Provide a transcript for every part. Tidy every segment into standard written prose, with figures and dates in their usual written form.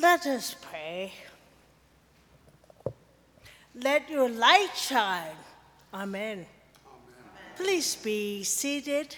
Let us pray. Let your light shine. Amen. Please be seated.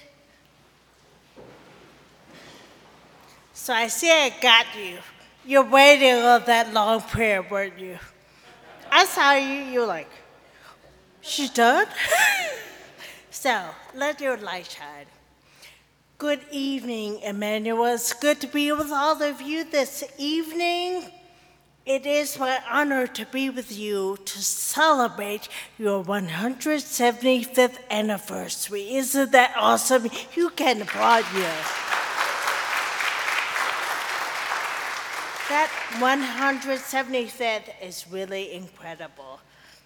So I see I got you. You're waiting on that long prayer, weren't you? I saw you, you're like, she's done? So, let your light shine. Good evening, Emmanuel. It's good to be with all of you this evening. It is my honor to be with you to celebrate your 175th anniversary. Isn't that awesome? You can applaud you. That 175th is really incredible.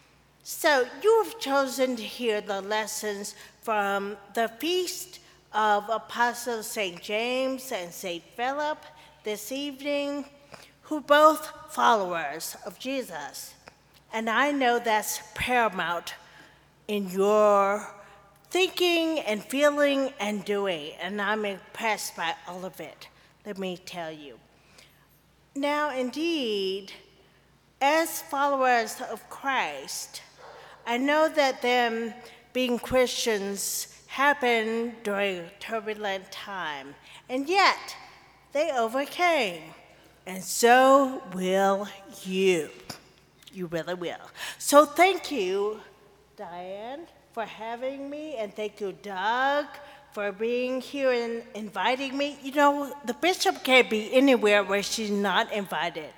So you have chosen to hear the lessons from the Feast of Apostles St. James and St. Philip this evening, who both followers of Jesus. And I know that's paramount in your thinking and feeling and doing, and I'm impressed by all of it, let me tell you. Now, indeed, as followers of Christ, I know that them being Christians happened during a turbulent time, and yet they overcame. And so will you. You really will. So thank you, Diane, for having me, and thank you, Doug, for being here and inviting me. You know, the bishop can't be anywhere where she's not invited.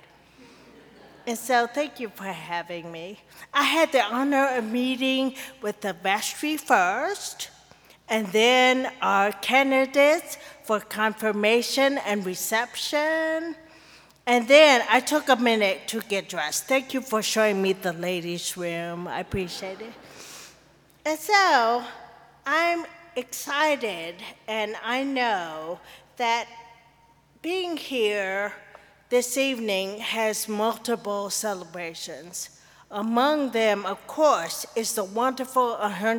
And so thank you for having me. I had the honor of meeting with the vestry first, and then our candidates for confirmation and reception. And then I took a minute to get dressed. Thank you for showing me the ladies' room. I appreciate it. And so I'm excited, and I know that being here this evening has multiple celebrations. Among them, of course, is the wonderful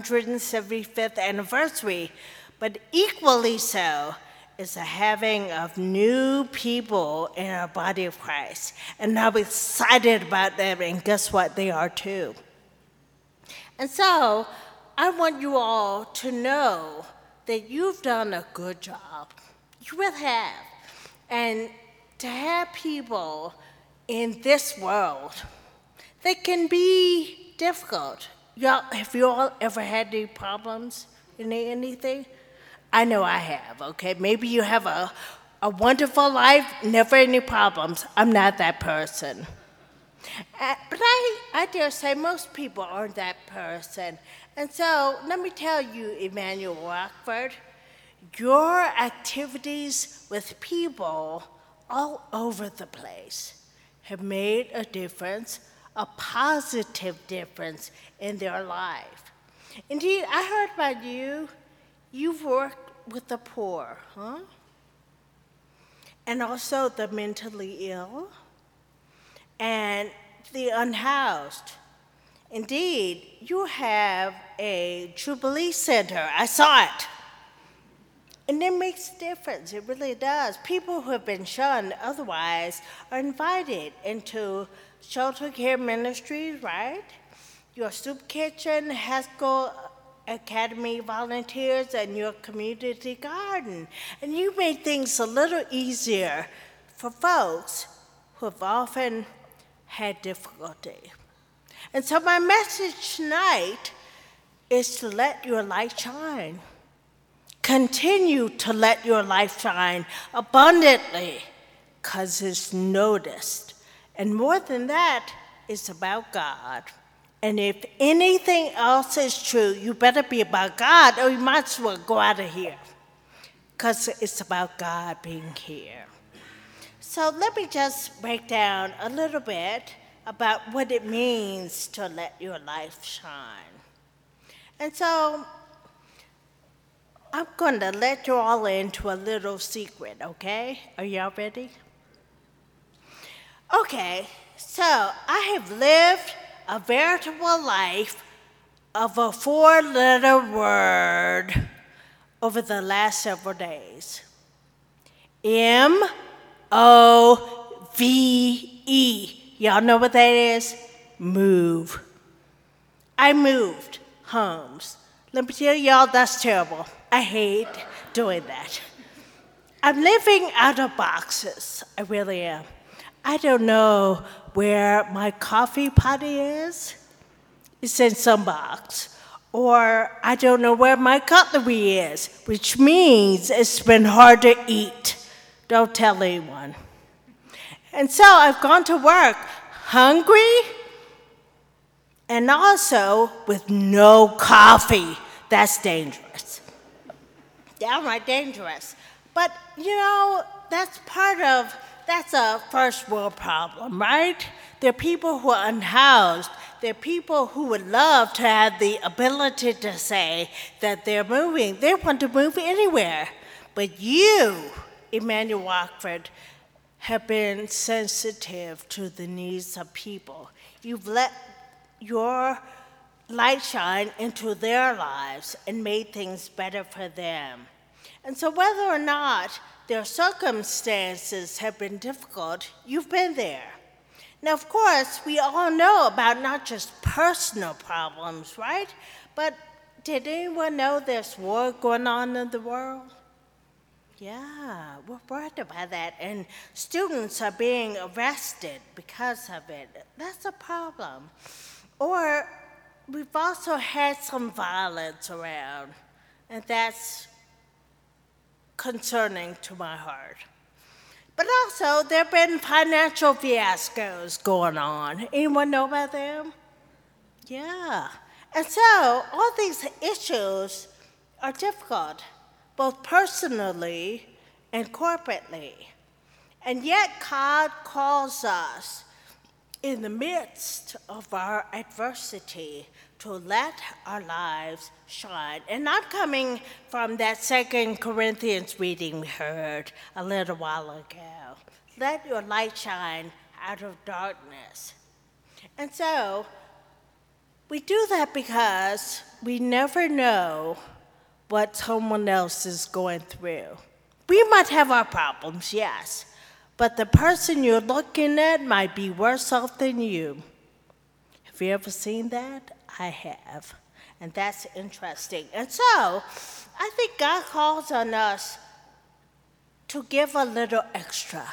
175th anniversary, but equally so is the having of new people in our body of Christ. And I'm excited about them, and guess what? They are too. And so I want you all to know that you've done a good job. You really have. And to have people in this world that can be difficult. Have you all ever had any problems in anything? I know I have, okay? Maybe you have a wonderful life, never any problems. I'm not that person. But I dare say most people aren't that person. And so let me tell you, Emmanuel Rockford, your activities with people all over the place have made a difference, a positive difference in their life. Indeed, I heard about you. You've worked with the poor, huh? And also the mentally ill and the unhoused. Indeed, you have a Jubilee Center. I saw it. And it makes a difference. It really does. People who have been shunned otherwise are invited into shelter care ministries, right? Your soup kitchen, Haskell Academy volunteers, and your community garden. And you made things a little easier for folks who have often had difficulty. And so my message tonight is to let your light shine. Continue to let your light shine abundantly, because it's noticed. And more than that, it's about God. And if anything else is true, you better be about God, or you might as well go out of here, because it's about God being here. So let me just break down a little bit about what it means to let your life shine. And so I'm going to let you all into a little secret, okay? Are y'all ready? Okay, so I have lived a veritable life of a 4-letter word over the last several days. MOVE. Y'all know what that is? Move. I moved homes. Let me tell y'all, that's terrible. I hate doing that. I'm living out of boxes. I really am. I don't know where my coffee pot is. It's in some box. Or I don't know where my cutlery is, which means it's been hard to eat. Don't tell anyone. And so I've gone to work hungry and also with no coffee. That's dangerous. Downright dangerous. But, that's a first world problem, right? There are people who are unhoused. There are people who would love to have the ability to say that they're moving. They want to move anywhere. But you, Emmanuel Rockford, have been sensitive to the needs of people. You've let your light shine into their lives and made things better for them. And so whether or not their circumstances have been difficult, you've been there. Now, of course, we all know about not just personal problems, right? But did anyone know there's war going on in the world? Yeah, we're worried about that, and students are being arrested because of it. That's a problem. Or we've also had some violence around, and that's concerning to my heart. But also, there have been financial fiascos going on. Anyone know about them? Yeah. And so, all these issues are difficult, both personally and corporately. And yet, God calls us in the midst of our adversity to let our lives shine. And I'm coming from that 2 Corinthians reading we heard a little while ago. Let your light shine out of darkness. And so we do that because we never know what someone else is going through. We might have our problems, yes, but the person you're looking at might be worse off than you. Have you ever seen that? I have, and that's interesting. And so, I think God calls on us to give a little extra,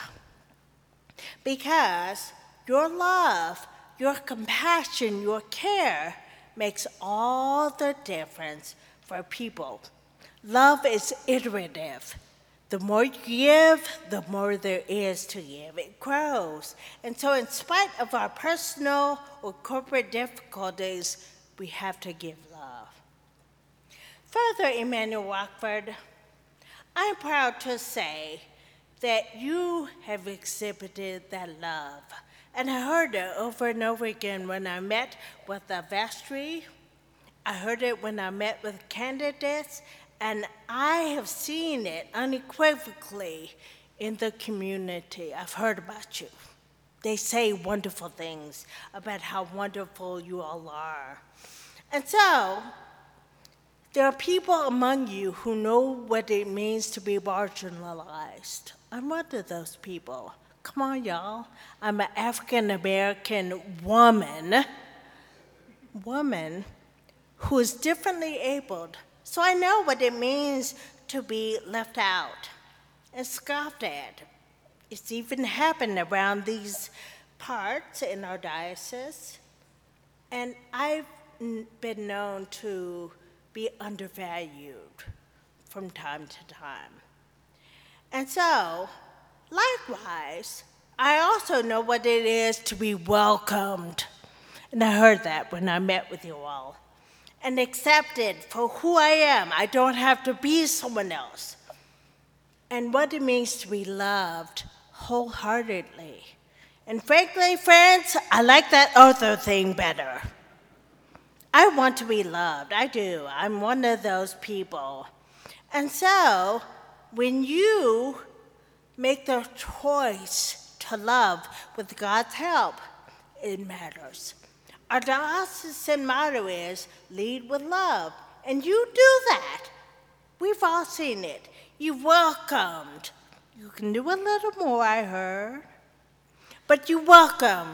because your love, your compassion, your care makes all the difference for people. Love is iterative. The more you give, the more there is to give. It grows. And so in spite of our personal or corporate difficulties, we have to give love. Further, Emmanuel Rockford, I'm proud to say that you have exhibited that love. And I heard it over and over again when I met with the vestry. I heard it when I met with candidates. And I have seen it unequivocally in the community. I've heard about you. They say wonderful things about how wonderful you all are. And so, there are people among you who know what it means to be marginalized. I'm one of those people. Come on, y'all. I'm an African-American woman who is differently abled. So I know what it means to be left out and scoffed at. It's even happened around these parts in our diocese. And I've been known to be undervalued from time to time. And so, likewise, I also know what it is to be welcomed. And I heard that when I met with you all. And accepted for who I am. I don't have to be someone else. And what it means to be loved wholeheartedly. And frankly, friends, I like that other thing better. I want to be loved. I do. I'm one of those people. And so, when you make the choice to love with God's help, it matters. Our diocesan motto is, lead with love. And you do that. We've all seen it. You welcomed. You can do a little more, I heard. But you welcomed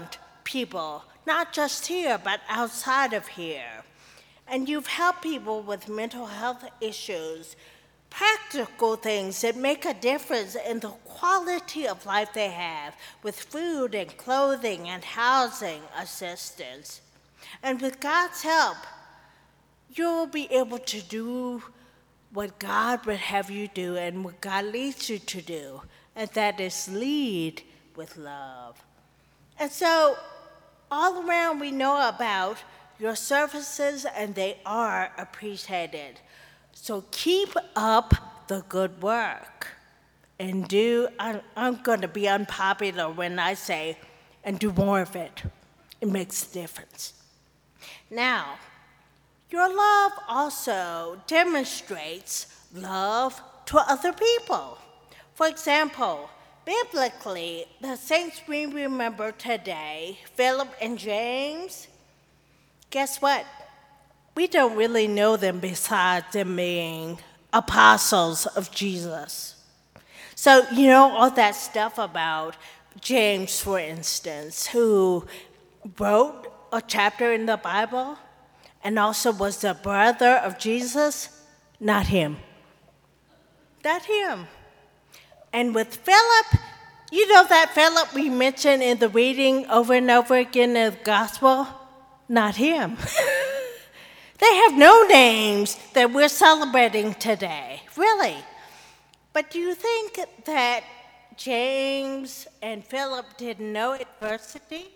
people, not just here, but outside of here. And you've helped people with mental health issues, practical things that make a difference in the quality of life they have with food and clothing and housing assistance. And with God's help, you'll be able to do what God would have you do and what God leads you to do, and that is lead with love. And so, all around we know about your services, and they are appreciated. So keep up the good work. And I'm going to be unpopular when I say, and do more of it. It makes a difference. Now, your love also demonstrates love to other people. For example, biblically, the saints we remember today, Philip and James, guess what? We don't really know them besides them being apostles of Jesus. So, you know, all that stuff about James, for instance, who wrote a chapter in the Bible and also was the brother of Jesus? Not him. Not him. And with Philip, you know that Philip we mentioned in the reading over and over again in the gospel? Not him. They have no names that we're celebrating today, really. But do you think that James and Philip didn't know adversity?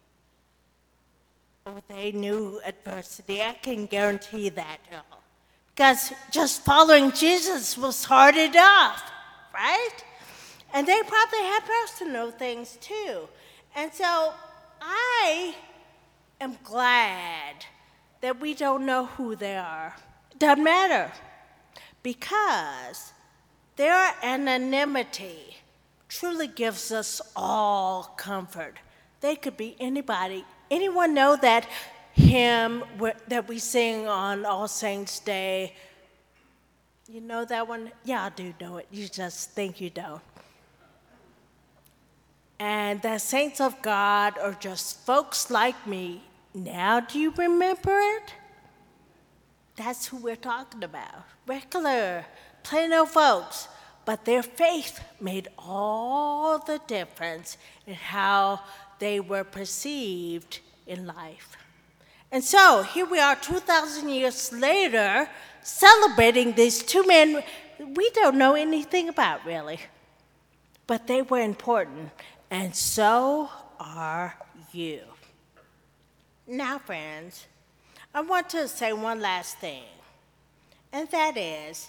Or they knew adversity? I can guarantee that. Because just following Jesus was hard enough, right? And they probably had personal things too. And so I am glad that we don't know who they are. It doesn't matter. Because their anonymity truly gives us all comfort. They could be anybody. Anyone know that hymn that we sing on All Saints' Day? You know that one? Yeah, I do know it. You just think you don't. And the saints of God are just folks like me. Now do you remember it? That's who we're talking about. Regular, plain old folks. But their faith made all the difference in how they were perceived in life. And so here we are 2,000 years later celebrating these two men we don't know anything about really. But they were important, and so are you. Now, friends, I want to say one last thing, and that is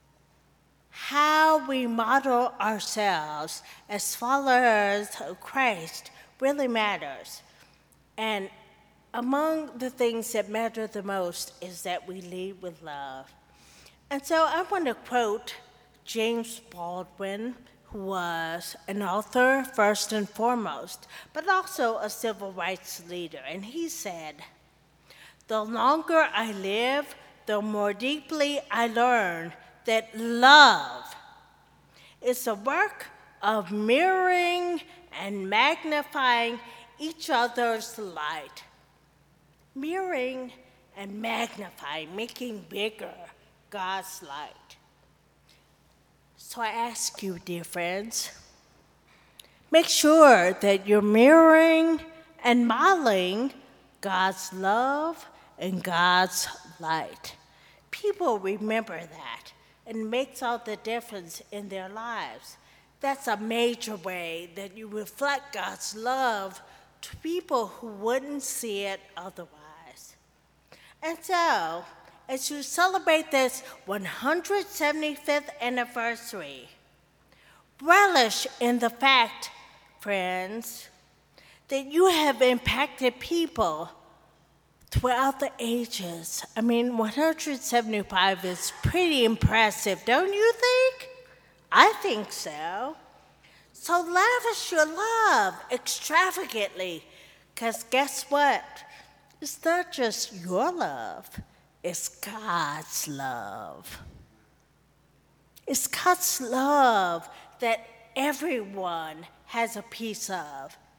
how we model ourselves as followers of Christ really matters. And among the things that matter the most is that we lead with love. And so I want to quote James Baldwin, who was an author first and foremost, but also a civil rights leader. And he said, "The longer I live, the more deeply I learn that love is a work of mirroring and magnifying each other's light." Mirroring and magnifying, making bigger God's light. So I ask you, dear friends, make sure that you're mirroring and modeling God's love and God's light. People remember that, and it makes all the difference in their lives. That's a major way that you reflect God's love to people who wouldn't see it otherwise. And so, as you celebrate this 175th anniversary, relish in the fact, friends, that you have impacted people throughout the ages. I mean, 175 is pretty impressive, don't you think? I think so. So lavish your love extravagantly, because guess what? It's not just your love, it's God's love. It's God's love that everyone has a piece of.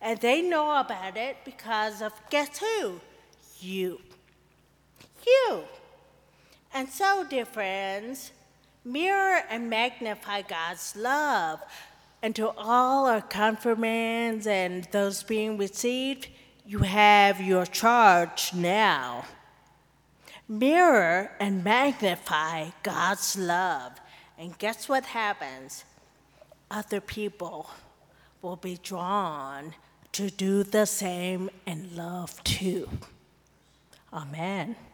And they know about it because of, guess who? You. You. And so, dear friends, mirror and magnify God's love. And to all our confirmands and those being received, you have your charge now. Mirror and magnify God's love. And guess what happens? Other people will be drawn to do the same and love too. Amen.